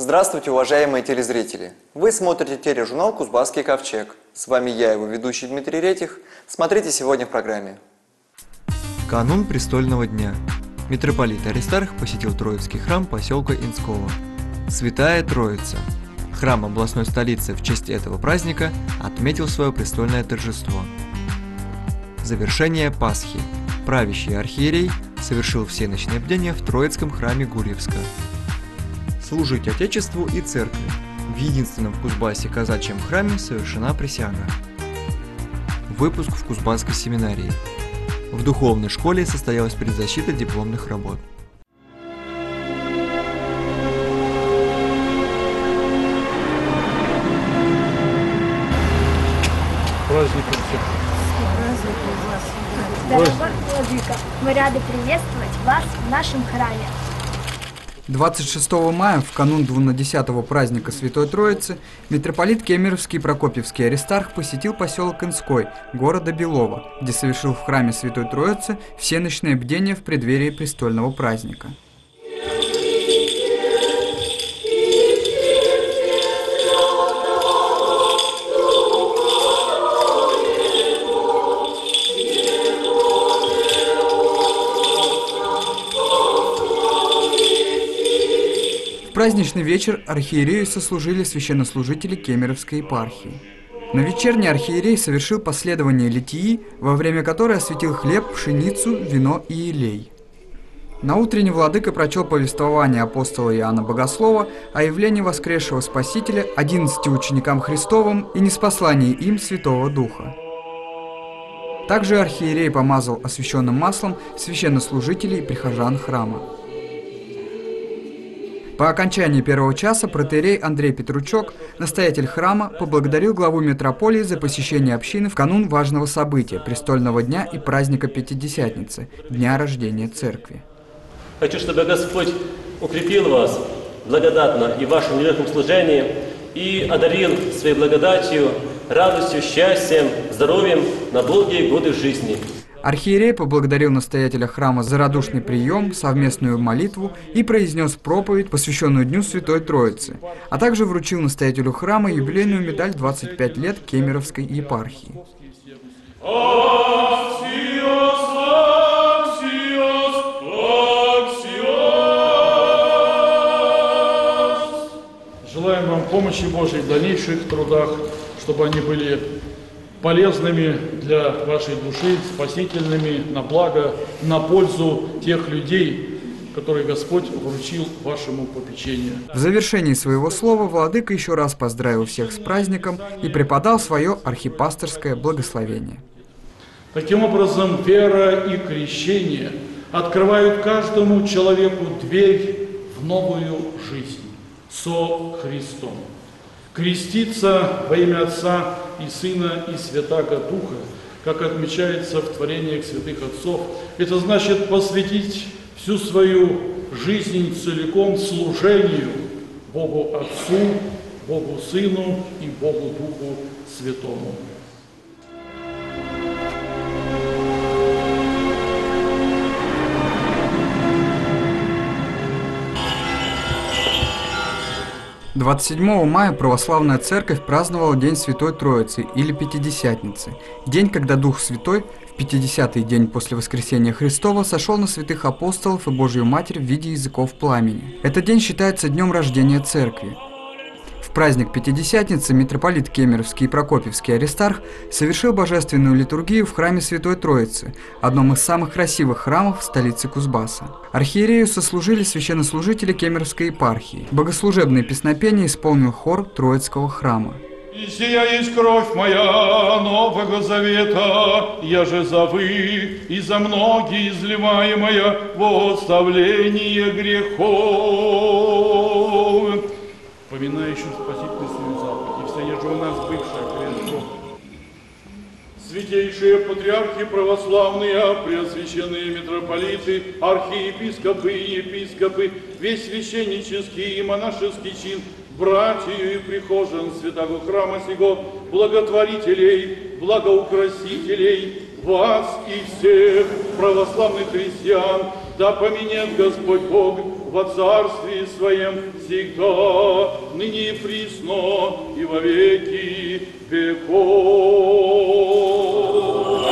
Здравствуйте, уважаемые телезрители! Вы смотрите тележурнал «Кузбасский ковчег». С вами я, его ведущий Дмитрий Ретих. Смотрите сегодня в программе. Канун престольного дня. Митрополит Аристарх посетил Троицкий храм поселка Инского. Святая Троица. Храм областной столицы в честь этого праздника отметил свое престольное торжество. Завершение Пасхи. Правящий архиерей совершил всеночные бдения в Троицком храме Гурьевска. Служить Отечеству и Церкви. В единственном в Кузбассе казачьем храме совершена присяга. Выпуск в Кузбасской семинарии. В духовной школе состоялась предзащита дипломных работ. Праздником всех. Дорогой владыка, мы рады приветствовать вас в нашем храме. 26 мая, в канун 12-го праздника Святой Троицы, митрополит Кемеровский и Прокопьевский Аристарх посетил поселок Инской, города Белова, где совершил в храме Святой Троицы всеночное бдение в преддверии престольного праздника. В праздничный вечер архиерею сослужили священнослужители Кемеровской епархии. На вечерний архиерей совершил последование литии, во время которой осветил хлеб, пшеницу, вино и елей. На утренний владыка прочел повествование апостола Иоанна Богослова о явлении воскресшего Спасителя 11 ученикам Христовым и ниспослании им Святого Духа. Также архиерей помазал освященным маслом священнослужителей и прихожан храма. По окончании первого часа протоиерей Андрей Петручок, настоятель храма, поблагодарил главу митрополии за посещение общины в канун важного события – престольного дня и праздника Пятидесятницы – дня рождения церкви. Хочу, чтобы Господь укрепил вас благодатно и в вашем нелегком служении и одарил своей благодатью, радостью, счастьем, здоровьем на долгие годы жизни. Архиерей поблагодарил настоятеля храма за радушный прием, совместную молитву и произнес проповедь, посвященную Дню Святой Троицы, а также вручил настоятелю храма юбилейную медаль 25 лет Кемеровской епархии. Желаем вам помощи Божьей в дальнейших трудах, чтобы они были полезными для вашей души, спасительными, на благо, на пользу тех людей, которые Господь вручил вашему попечению. В завершении своего слова владыка еще раз поздравил всех с праздником и преподал свое архипасторское благословение. Таким образом, вера и крещение открывают каждому человеку дверь в новую жизнь со Христом. Креститься во имя Отца и Сына и Святаго Духа, как отмечается в творениях святых отцов, это значит посвятить всю свою жизнь целиком служению Богу Отцу, Богу Сыну и Богу Духу Святому. — 27 мая православная церковь праздновала День Святой Троицы или Пятидесятницы, день, когда Дух Святой в 50-й день после воскресения Христова сошел на святых апостолов и Божью Матерь в виде языков пламени. Этот день считается днем рождения церкви. В праздник Пятидесятницы митрополит Кемеровский и Прокопьевский Аристарх совершил божественную литургию в храме Святой Троицы, одном из самых красивых храмов в столице Кузбасса. Архиерею сослужили священнослужители Кемеровской епархии. Богослужебные песнопения исполнил хор Троицкого храма. «И сия есть кровь моя Нового Завета, я же за вы и за многие изливаемая во оставление грехов». Поминающим спасительный свою заповедь, и вся еже у нас бывшая крестом. Святейшие патриархи православные, преосвященные митрополиты, архиепископы и епископы, весь священнический и монашеский чин, братью и прихожан святого храма сего, благотворителей, благоукрасителей, вас и всех православных христиан, да поменет Господь Бог во царстве Своем всегда, ныне и присно, и во веки веков.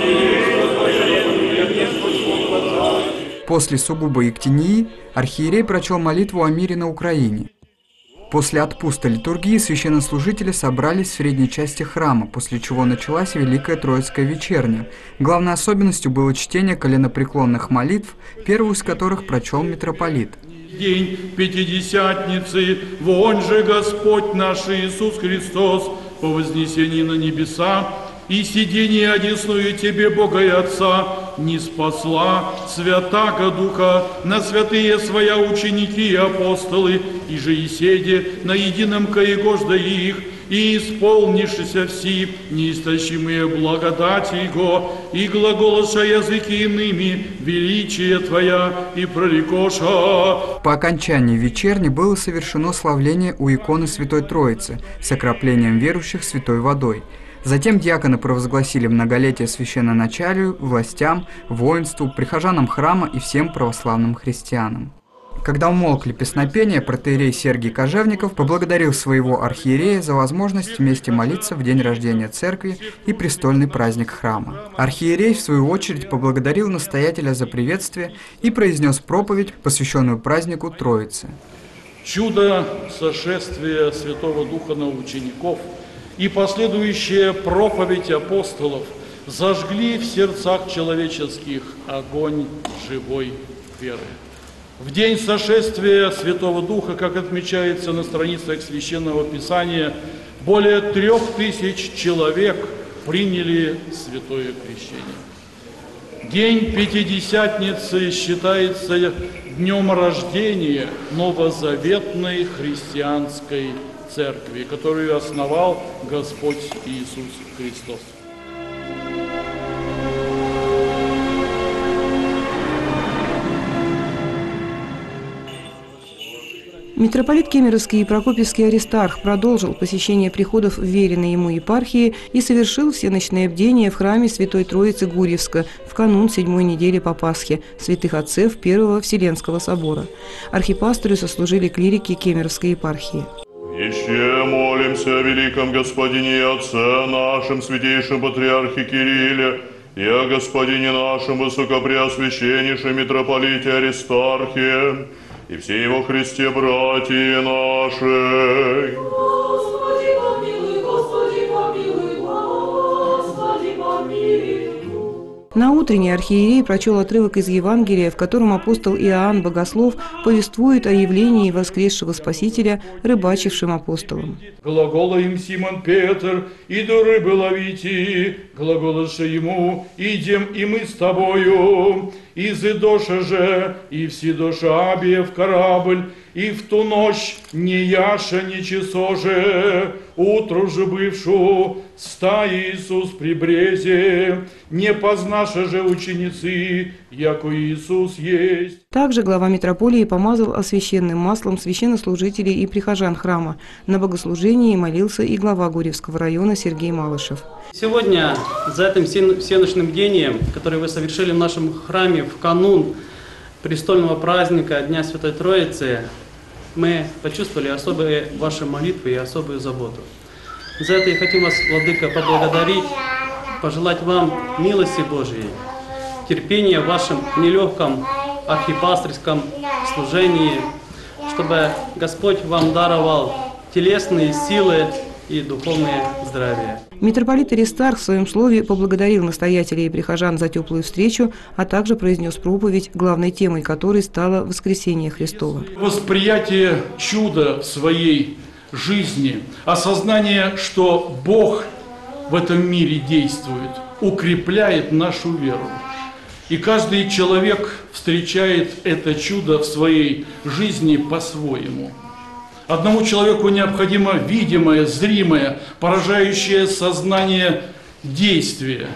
После сугубой ектении архиерей прочел молитву о мире на Украине. После отпуска литургии священнослужители собрались в средней части храма, после чего началась Великая Троицкая вечерня. Главной особенностью было чтение коленопреклонных молитв, первую из которых прочел митрополит. День Пятидесятницы, вон же Господь наш Иисус Христос по вознесении на небеса и сидении одесную Тебе, Бога и Отца, не спасла Святаго Духа на святые Своя ученики и апостолы, и же и седе на едином каегожда их, и исполнившися все неистощимые благодати Его, и глаголоша языки иными, величие Твоя, и прорекоша. По окончании вечерни было совершено славление у иконы Святой Троицы с окроплением верующих святой водой. Затем диаконы провозгласили многолетие священноначалию, властям, воинству, прихожанам храма и всем православным христианам. Когда умолкли песнопения, протоиерей Сергий Кожевников поблагодарил своего архиерея за возможность вместе молиться в день рождения церкви и престольный праздник храма. Архиерей, в свою очередь, поблагодарил настоятеля за приветствие и произнес проповедь, посвященную празднику Троицы. Чудо сошествия Святого Духа на учеников и последующая проповедь апостолов зажгли в сердцах человеческих огонь живой веры. В день сошествия Святого Духа, как отмечается на страницах Священного Писания, более 3000 человек приняли святое крещение. День Пятидесятницы считается днем рождения новозаветной христианской церкви, которую основал Господь Иисус Христос. Митрополит Кемеровский и Прокопьевский Аристарх продолжил посещение приходов веренной ему епархии и совершил всеночное бдение в храме Святой Троицы Гурьевска в канун 7-й недели по Пасхе святых отцев Первого Вселенского собора. Архипастору сослужили клирики Кемеровской епархии. Еще молимся о великом Господине и Отце нашем, святейшем Патриархе Кирилле, и о Господине нашем Высокопреосвященнейшем Митрополите Аристархе, и все его Христе братья наши. Господи помилуй, Господи помилуй, Господи помилуй. На утренний архиерей прочел отрывок из Евангелия, в котором апостол Иоанн Богослов повествует о явлении воскресшего Спасителя рыбачившим апостолам. Глагола им Симон Петр, иду рыбы ловите, глаголоша ему, идем и мы с тобою. Изыдоша же, и всидоша абия в корабль, и в ту ночь не яша, ни часо же, утру же бывшу, ста Иисус при брезе, не познаша же ученицы, яко Иисус есть. Также глава митрополии помазал освященным маслом священнослужителей и прихожан храма. На богослужении молился и глава Гурьевского района Сергей Малышев. Сегодня за этим всеночным бдением, которое вы совершили в нашем храме в канун престольного праздника Дня Святой Троицы, мы почувствовали особые ваши молитвы и особую заботу. За это я хотим вас, Владыка, поблагодарить, пожелать вам милости Божьей, терпения в вашем нелегком архипасторском служении, чтобы Господь вам даровал телесные силы и духовное здравие. Митрополит Аристарх в своем слове поблагодарил настоятелей и прихожан за теплую встречу, а также произнес проповедь, главной темой которой стало воскресение Христово. Восприятие чуда в своей жизни, осознание, что Бог в этом мире действует, укрепляет нашу веру. И каждый человек встречает это чудо в своей жизни по-своему. Одному человеку необходимо видимое, зримое, поражающее сознание действие.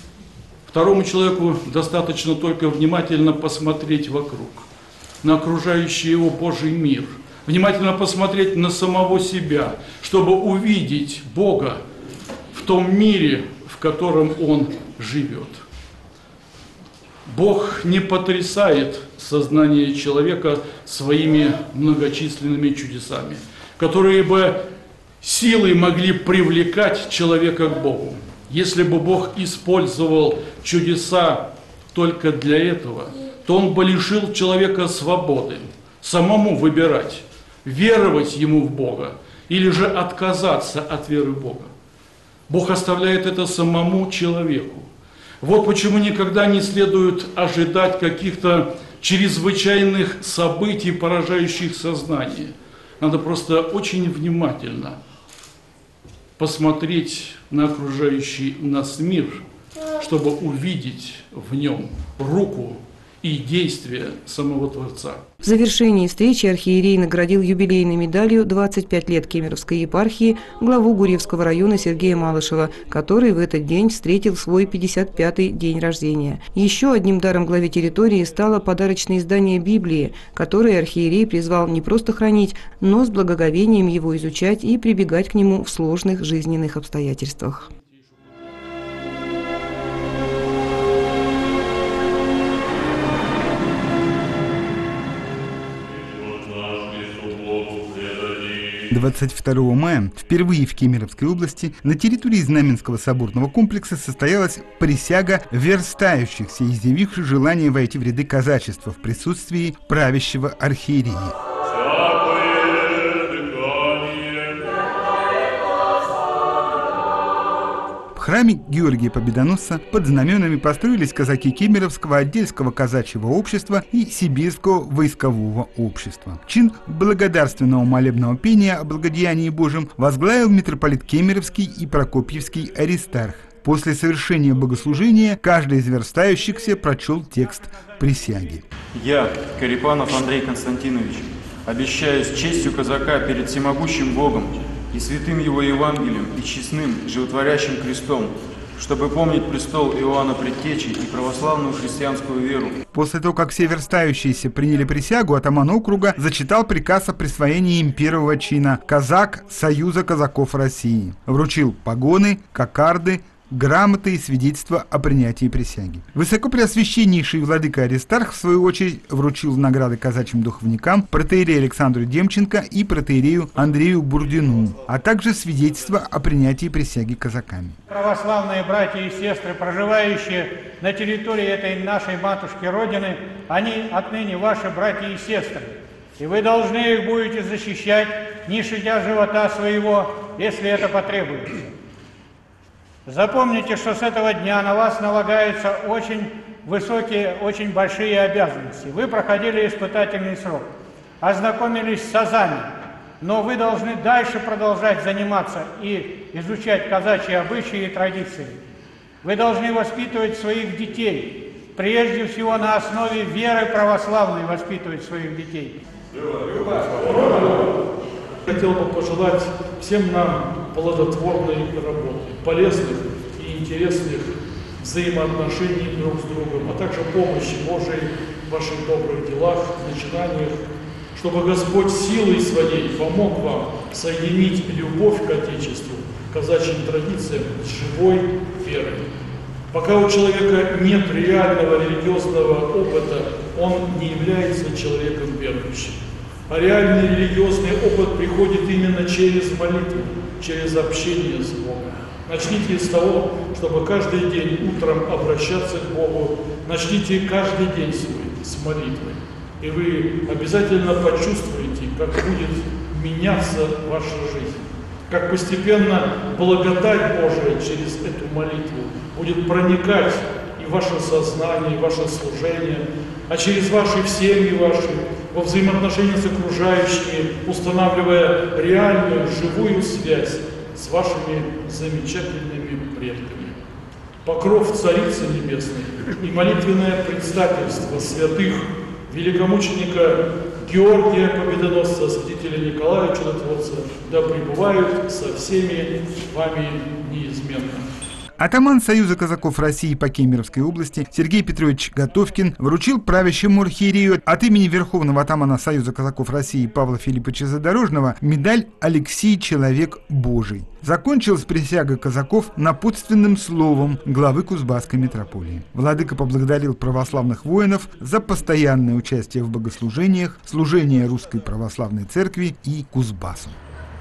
Второму человеку достаточно только внимательно посмотреть вокруг, на окружающий его Божий мир, внимательно посмотреть на самого себя, чтобы увидеть Бога в том мире, в котором он живет. Бог не потрясает сознание человека своими многочисленными чудесами, которые бы силой могли привлекать человека к Богу. Если бы Бог использовал чудеса только для этого, то Он бы лишил человека свободы, самому выбирать, веровать Ему в Бога или же отказаться от веры в Бога. Бог оставляет это самому человеку. Вот почему никогда не следует ожидать каких-то чрезвычайных событий, поражающих сознание. Надо просто очень внимательно посмотреть на окружающий нас мир, чтобы увидеть в нем руку и действия самого Творца. В завершении встречи архиерей наградил юбилейной медалью 25 лет Кемеровской епархии главу Гурьевского района Сергея Малышева, который в этот день встретил свой 55-й день рождения. Еще одним даром главе территории стало подарочное издание Библии, которое архиерей призвал не просто хранить, но с благоговением его изучать и прибегать к нему в сложных жизненных обстоятельствах. – 22 мая впервые в Кемеровской области на территории Знаменского соборного комплекса состоялась присяга верстающихся, изъявивших желание войти в ряды казачества в присутствии правящего архиерея. В храме Георгия Победоносца под знаменами построились казаки Кемеровского отдельского казачьего общества и Сибирского войскового общества. Чин благодарственного молебного пения о благодеянии Божьем возглавил митрополит Кемеровский и Прокопьевский Аристарх. После совершения богослужения каждый из верстающихся прочел текст присяги. Я, Карипанов Андрей Константинович, обещаю с честью казака перед всемогущим Богом и святым Его Евангелием и честным, животворящим крестом, чтобы помнить престол Иоанна Предтечи и православную христианскую веру. После того, как все верстающиеся приняли присягу, атаман округа зачитал приказ о присвоении им первого чина «Казак Союза казаков России». Вручил погоны, кокарды, грамоты и свидетельства о принятии присяги. Высокопреосвященнейший владыка Аристарх, в свою очередь, вручил награды казачьим духовникам протоиерею Александру Демченко и протоиерею Андрею Бурдину, а также свидетельства о принятии присяги казаками. Православные братья и сестры, проживающие на территории этой нашей матушки Родины, они отныне ваши братья и сестры. И вы должны их будете защищать, не щадя живота своего, если это потребуется. Запомните, что с этого дня на вас налагаются очень высокие, очень большие обязанности. Вы проходили испытательный срок, ознакомились с азами, но вы должны дальше продолжать заниматься и изучать казачьи обычаи и традиции. Вы должны воспитывать своих детей, прежде всего на основе веры православной воспитывать своих детей. Хотел бы пожелать всем нам плодотворной работы, полезных и интересных взаимоотношений друг с другом, а также помощи Божией в ваших добрых делах, начинаниях, чтобы Господь силой Своей помог вам соединить любовь к Отечеству, к казачьим традициям с живой верой. Пока у человека нет реального религиозного опыта, он не является человеком верующим. А реальный религиозный опыт приходит именно через молитву, через общение с Богом. Начните с того, чтобы каждый день утром обращаться к Богу. Начните каждый день свой с молитвой. И вы обязательно почувствуете, как будет меняться ваша жизнь. Как постепенно благодать Божия через эту молитву будет проникать и в ваше сознание, и в ваше служение, а через ваши семьи ваши, во взаимоотношении с окружающими, устанавливая реальную, живую связь с вашими замечательными предками. Покров Царицы Небесной и молитвенное предстательство святых великомученика Георгия Победоносца, святителя Николая Чудотворца, да пребывают со всеми вами неизменно. Атаман Союза казаков России по Кемеровской области Сергей Петрович Готовкин вручил правящему архиерею от имени Верховного атамана Союза казаков России Павла Филипповича Задорожного медаль «Алексей Человек Божий». Закончилась присяга казаков напутственным словом главы Кузбасской митрополии. Владыка поблагодарил православных воинов за постоянное участие в богослужениях, служение Русской Православной Церкви и Кузбассу.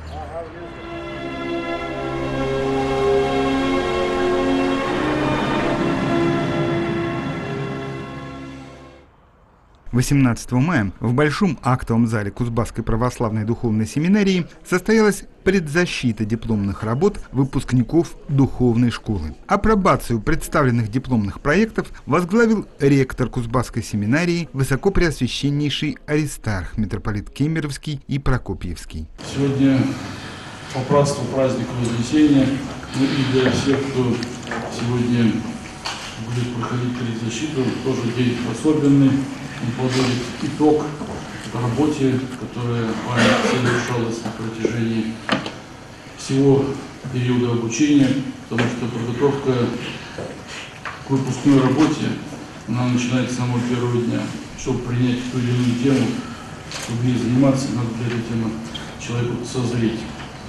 – 18 мая в Большом актовом зале Кузбасской православной духовной семинарии состоялась предзащита дипломных работ выпускников духовной школы. Апробацию представленных дипломных проектов возглавил ректор Кузбасской семинарии высокопреосвященнейший Аристарх, митрополит Кемеровский и Прокопьевский. Сегодня по празднику праздника Вознесения и для всех, кто сегодня будет проходить предзащиту, тоже день особенный. Он подводит итог работе, которая совершалась на протяжении всего периода обучения, потому что подготовка к выпускной работе, она начинается с самого первого дня. Чтобы принять ту или иную тему, чтобы ей заниматься, надо для этой темы человеку созреть.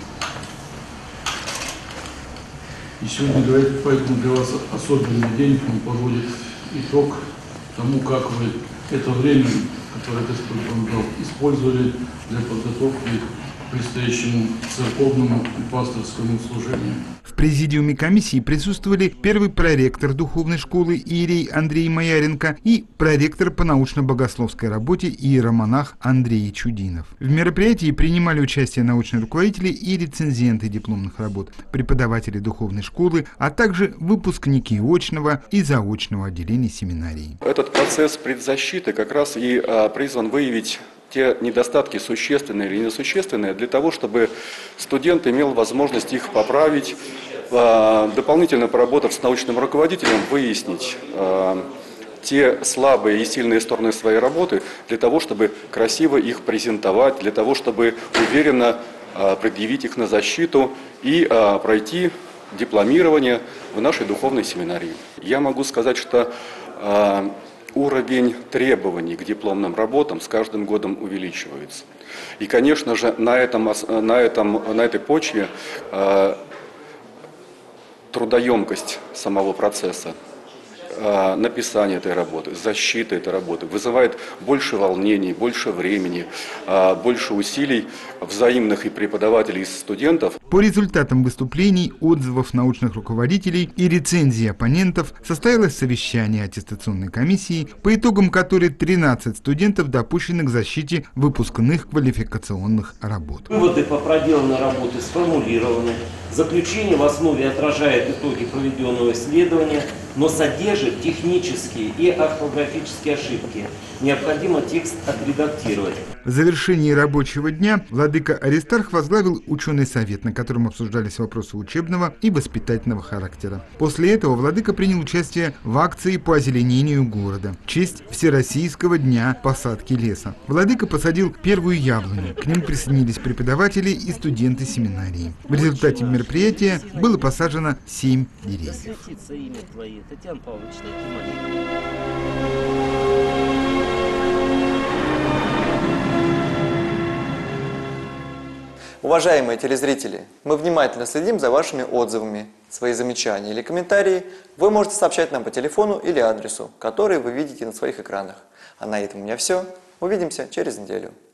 И сегодня, поэтому для вас особенный день, он подводит итог тому, как вы это время, которое Господь вам дал, использовали для подготовки к предстоящему церковному и пасторскому служению. В президиуме комиссии присутствовали первый проректор духовной школы иерей Андрей Маяренко и проректор по научно-богословской работе иеромонах Андрей Чудинов. В мероприятии принимали участие научные руководители и рецензенты дипломных работ, преподаватели духовной школы, а также выпускники очного и заочного отделений семинарии. Этот процесс предзащиты как раз и призван выявить те недостатки, существенные или несущественные, для того, чтобы студент имел возможность их поправить, дополнительно поработав с научным руководителем, выяснить те слабые и сильные стороны своей работы, для того, чтобы красиво их презентовать, для того, чтобы уверенно предъявить их на защиту и пройти дипломирование в нашей духовной семинарии. Я могу сказать, что уровень требований к дипломным работам с каждым годом увеличивается. И, конечно же, на этой почве трудоемкость самого процесса написания этой работы, защиты этой работы вызывает больше волнений, больше времени, больше усилий взаимных и преподавателей, и студентов. По результатам выступлений, отзывов научных руководителей и рецензий оппонентов состоялось совещание аттестационной комиссии, по итогам которой 13 студентов допущены к защите выпускных квалификационных работ. Выводы по проделанной работе сформулированы. Заключение в основе отражает итоги проведенного исследования, но содержит технические и орфографические ошибки. Необходимо текст отредактировать. В завершении рабочего дня владыка Аристарх возглавил ученый совет, на котором обсуждались вопросы учебного и воспитательного характера. После этого владыка принял участие в акции по озеленению города в честь Всероссийского дня посадки леса. Владыка посадил первую яблоню. К ним присоединились преподаватели и студенты семинарии. В результате мероприятия было посажено 7 деревьев. Уважаемые телезрители, мы внимательно следим за вашими отзывами. Свои замечания или комментарии вы можете сообщать нам по телефону или адресу, который вы видите на своих экранах. А на этом у меня все. Увидимся через неделю.